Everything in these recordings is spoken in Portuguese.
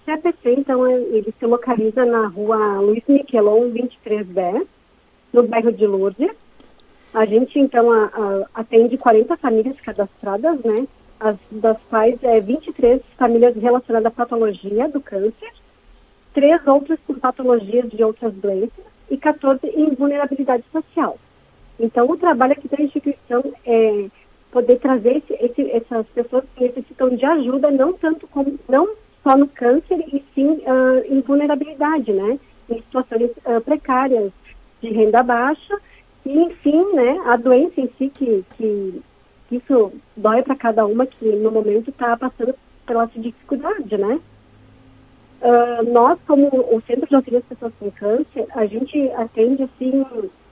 CAPC, então, ele se localiza na rua Luiz Miquelon, 2310, no bairro de Lourdes. A gente, então, atende 40 famílias cadastradas, né? Das quais 23 famílias relacionadas à patologia do câncer, 3 outras com patologias de outras doenças e 14 em vulnerabilidade social. Então, o trabalho aqui da instituição é poder trazer essas pessoas que necessitam de ajuda, não só no câncer, e sim em vulnerabilidade, né? Em situações precárias, de renda baixa, e, enfim, né, a doença em si, que isso dói para cada uma que, no momento, está passando pela dificuldade, né? Nós, como o Centro de Auxílio às Pessoas com Câncer, a gente atende, assim,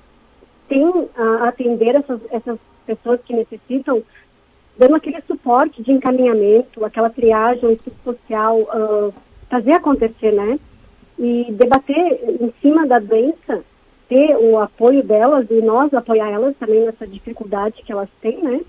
atender essas pessoas que necessitam, dando aquele suporte de encaminhamento, aquela triagem social, fazer acontecer, né? E debater em cima da doença, ter o apoio delas e nós apoiar elas também nessa dificuldade que elas têm, né?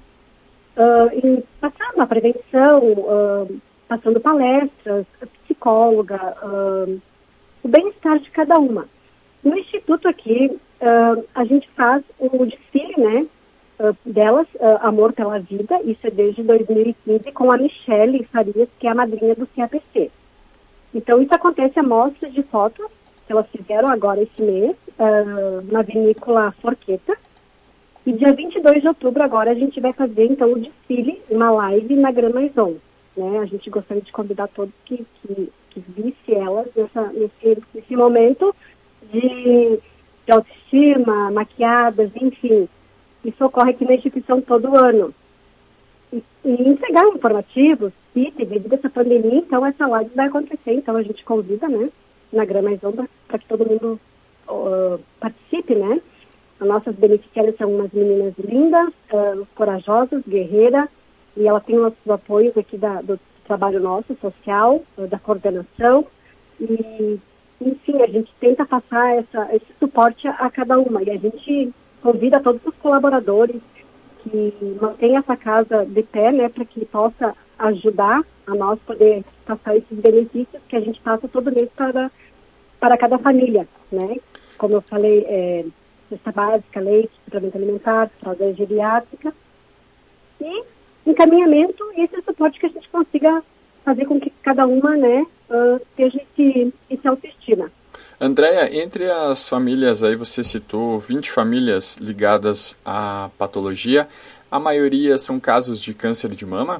E passar na prevenção, passando palestras, psicóloga, o bem-estar de cada uma. No Instituto aqui, a gente faz o desfile, né, delas, Amor pela Vida, isso é desde 2015, com a Michele Farias, que é a madrinha do CAPC. Então, isso acontece a mostra de fotos que elas fizeram agora esse mês, na vinícola Forqueta. E dia 22 de outubro agora a gente vai fazer, então, o desfile, uma live na Gran Maison, né? A gente gostaria de convidar todos que visse elas nesse momento de autoestima, maquiadas, enfim. Isso ocorre aqui na instituição todo ano. E entregar informativos, e devido a essa pandemia, então essa live vai acontecer. Então a gente convida, né, na Gran Maison para que todo mundo participe, né? As nossas beneficiárias são umas meninas lindas, corajosas, guerreiras, e ela tem nossos apoios aqui do trabalho nosso, social, da coordenação, e, enfim, a gente tenta passar esse suporte a cada uma, e a gente convida todos os colaboradores que mantêm essa casa de pé, né, para que possa ajudar a nós poder passar esses benefícios que a gente passa todo mês para cada família, né? Como eu falei, cesta básica, leite, suplemento alimentar, fralda geriátrica e encaminhamento e esse suporte que a gente consiga fazer com que cada uma, né, tenha esse autoestima. Andréia, entre as famílias aí você citou 20 famílias ligadas à patologia, a maioria são casos de câncer de mama?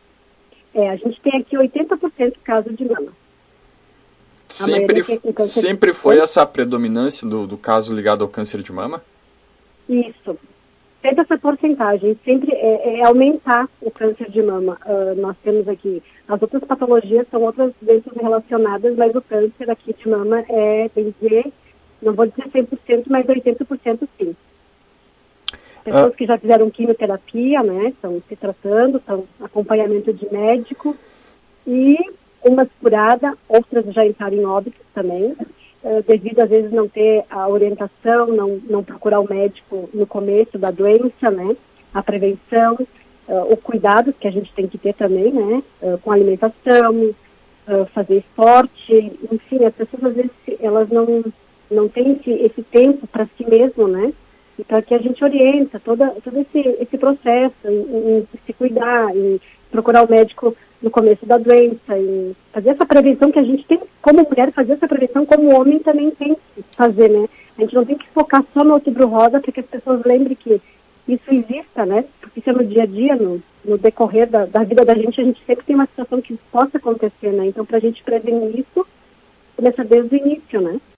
A gente tem aqui 80% caso de mama. Sempre foi essa predominância do caso ligado ao câncer de mama? Isso. Sempre essa porcentagem, sempre é aumentar o câncer de mama. Nós temos aqui, as outras patologias são outras doenças relacionadas, mas o câncer aqui de mama bem dizer, não vou dizer 100%, mas 80% sim. Pessoas que já fizeram quimioterapia, né, estão se tratando, estão acompanhamento de médico, e umas curadas, outras já entraram em óbito também, devido às vezes não ter a orientação, não procurar o médico no começo da doença, né, a prevenção, o cuidado que a gente tem que ter também, né, com a alimentação, fazer esporte, enfim, as pessoas às vezes elas não têm esse tempo para si mesmo, né, então aqui a gente orienta todo esse processo em se cuidar, em procurar o médico no começo da doença, e fazer essa prevenção que a gente tem como mulher, fazer essa prevenção como homem também tem que fazer, né? A gente não tem que focar só no Outubro Rosa para que as pessoas lembrem que isso exista, né? Porque isso é no dia a dia, no decorrer da vida da gente, a gente sempre tem uma situação que possa acontecer, né? Então, para a gente prevenir isso, começa desde o início, né?